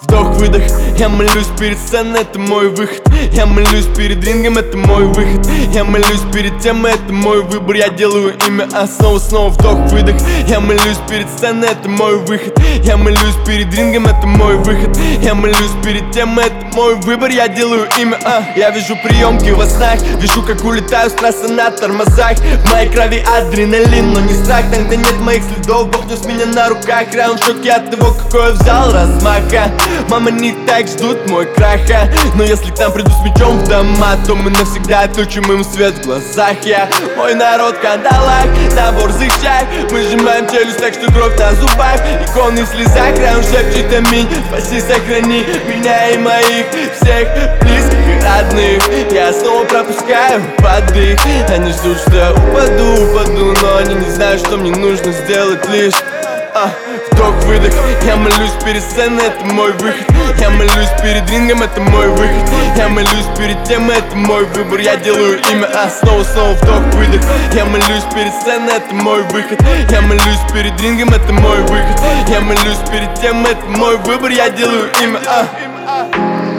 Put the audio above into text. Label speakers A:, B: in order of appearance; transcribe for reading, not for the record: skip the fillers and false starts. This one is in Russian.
A: вдох-выдох. Я молюсь перед сценой, это мой выход. Я молюсь перед рингом, это мой выход. Я молюсь перед темой, это мой выбор. Я делаю имя, а снова вдох-выдох. Я молюсь перед сценой, это мой выход. Я молюсь перед рингом, это мой выход. Я молюсь перед темой, это мой выбор. Я делаю имя, Я вижу приемки во снах, вижу, как улетаю с трассы на тормозах. В моей крови адреналин, но не страх. Там, где нет моих следов, Бог нес меня на руках. Раунд в шоке от того, какой я взял размаха. Мама, не так ждут мой краха. Но если к нам придут с мечом в дома, то мы навсегда отключим им свет в глазах. Я мой народ в кандалах, на борзых шаг. Мы сжимаем челюсть так, что кровь на зубах. Иконы в слезах, раунд шепчет аминь. Спаси, сохрани меня и моих всех близких и родных. Я снова пропускаю подых. Они ждут, что я упаду, но они не знают, что мне нужно сделать лишь вдох-выдох. Я молюсь перед сценой, это мой выход. Я молюсь перед рингом, это мой выход. Я молюсь перед темой, это мой выбор. Я делаю имя, снова вдох-выдох. Я молюсь перед сценой, это мой выход. Я молюсь перед рингом, это мой выход. Я молюсь перед темой, это мой выбор. Я делаю имя,